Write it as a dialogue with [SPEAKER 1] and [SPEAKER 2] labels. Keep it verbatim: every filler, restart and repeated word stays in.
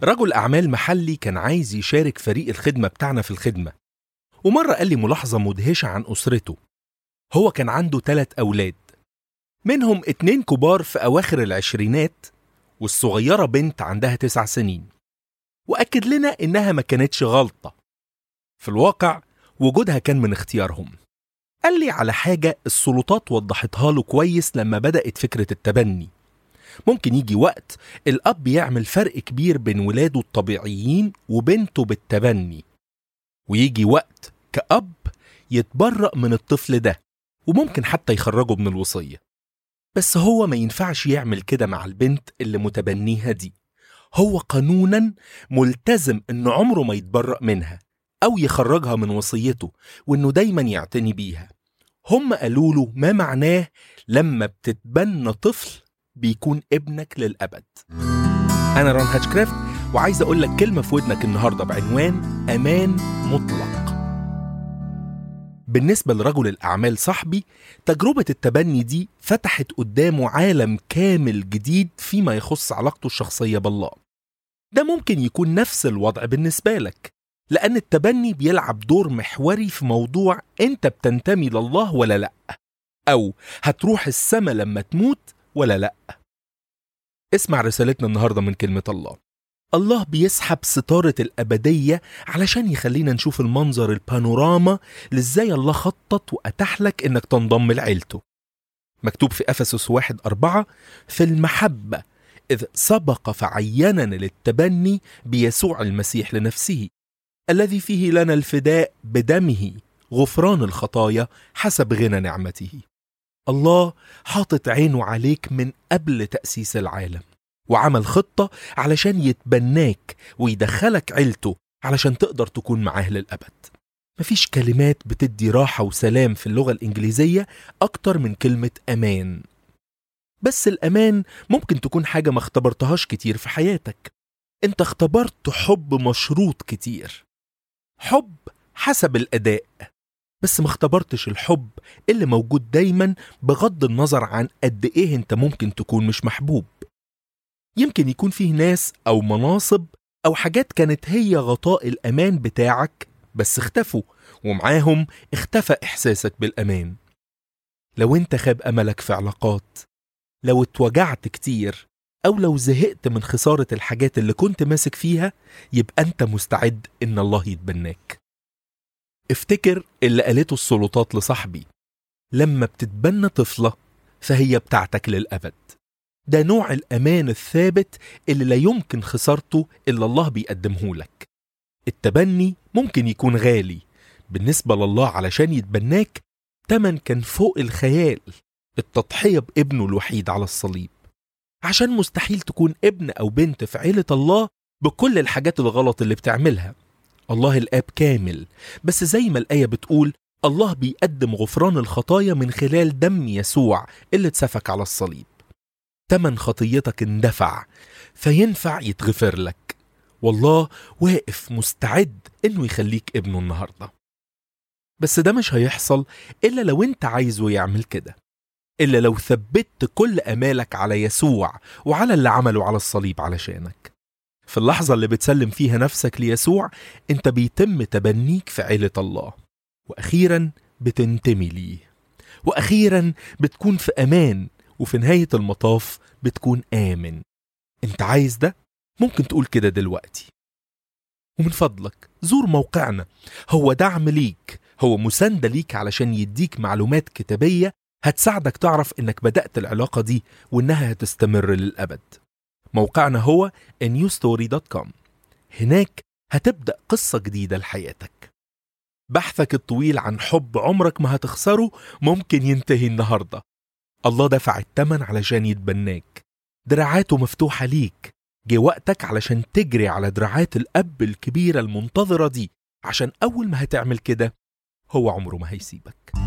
[SPEAKER 1] رجل أعمال محلي كان عايز يشارك فريق الخدمة بتاعنا في الخدمة، ومرة قال لي ملاحظة مدهشة عن أسرته. هو كان عنده ثلاث أولاد، منهم اتنين كبار في أواخر العشرينات، والصغيرة بنت عندها تسع سنين، وأكد لنا إنها ما كانتش غلطة. في الواقع وجودها كان من اختيارهم. قال لي على حاجة السلطات وضحتها له كويس لما بدأت فكرة التبني. ممكن يجي وقت الأب يعمل فرق كبير بين ولاده الطبيعيين وبنته بالتبني، ويجي وقت كأب يتبرأ من الطفل ده وممكن حتى يخرجه من الوصية. بس هو ما ينفعش يعمل كده مع البنت اللي متبنيها دي. هو قانونا ملتزم إنه عمره ما يتبرأ منها أو يخرجها من وصيته، وإنه دايما يعتني بيها. هم قالوا له ما معناه لما بتتبنى طفل بيكون ابنك للأبد. أنا ران هاتشكرافت، وعايز أقول لك كلمة في ودنك النهاردة بعنوان أمان مطلق. بالنسبة لرجل الأعمال صاحبي، تجربة التبني دي فتحت قدامه عالم كامل جديد فيما يخص علاقته الشخصية بالله. ده ممكن يكون نفس الوضع بالنسبة لك، لأن التبني بيلعب دور محوري في موضوع أنت بتنتمي لله ولا لأ، أو هتروح السما لما تموت ولا لأ. اسمع رسالتنا النهاردة من كلمة الله. الله بيسحب ستارة الأبدية علشان يخلينا نشوف المنظر البانوراما لإزاي الله خطط وأتاح لك إنك تنضم لعيلته. مكتوب في أفسس واحد أربعة: في المحبة إذ سبق فعيننا للتبني بيسوع المسيح لنفسه، الذي فيه لنا الفداء بدمه غفران الخطايا حسب غنى نعمته. الله حاطط عينه عليك من قبل تأسيس العالم، وعمل خطة علشان يتبناك ويدخلك عيلته علشان تقدر تكون معاه للأبد. مفيش كلمات بتدي راحة وسلام في اللغة الإنجليزية أكتر من كلمة أمان. بس الأمان ممكن تكون حاجة ما اختبرتهاش كتير في حياتك. انت اختبرت حب مشروط كتير، حب حسب الأداء، بس ما اختبرتش الحب اللي موجود دايما بغض النظر عن قد ايه انت ممكن تكون مش محبوب. يمكن يكون فيه ناس أو مناصب أو حاجات كانت هي غطاء الأمان بتاعك بس اختفوا، ومعاهم اختفى إحساسك بالأمان. لو انت خاب أملك في علاقات، لو اتوجعت كتير، أو لو زهقت من خسارة الحاجات اللي كنت ماسك فيها، يبقى انت مستعد إن الله يتبناك. افتكر اللي قالته السلطات لصاحبي: لما بتتبنى طفلة فهي بتاعتك للأبد. ده نوع الأمان الثابت اللي لا يمكن خسارته إلا الله بيقدمه لك. التبني ممكن يكون غالي بالنسبة لله، علشان يتبناك تمن كان فوق الخيال، التضحية بابنه الوحيد على الصليب، عشان مستحيل تكون ابن أو بنت في عيلة الله بكل الحاجات الغلط اللي بتعملها. الله الآب كامل، بس زي ما الآية بتقول الله بيقدم غفران الخطايا من خلال دم يسوع اللي اتسفك على الصليب. تمن خطيتك اندفع، فينفع يتغفر لك، والله واقف مستعد إنه يخليك ابنه النهاردة. بس ده مش هيحصل إلا لو انت عايزه يعمل كده، إلا لو ثبت كل أمالك على يسوع وعلى اللي عمله على الصليب علشانك. في اللحظة اللي بتسلم فيها نفسك ليسوع، انت بيتم تبنيك في عيلة الله، وأخيرا بتنتمي ليه، وأخيرا بتكون في أمان، وفي نهاية المطاف بتكون آمن. انت عايز ده؟ ممكن تقول كده دلوقتي. ومن فضلك زور موقعنا، هو دعم ليك، هو مساندة ليك علشان يديك معلومات كتابية هتساعدك تعرف انك بدأت العلاقة دي وانها هتستمر للأبد. موقعنا هو a new story dot com. هناك هتبدأ قصة جديدة لحياتك. بحثك الطويل عن حب عمرك ما هتخسره ممكن ينتهي النهاردة. الله دفع الثمن علشان يتبناك، دراعاته مفتوحة ليك. جه وقتك علشان تجري على دراعات الأب الكبيرة المنتظرة دي، عشان أول ما هتعمل كده هو عمره ما هيسيبك.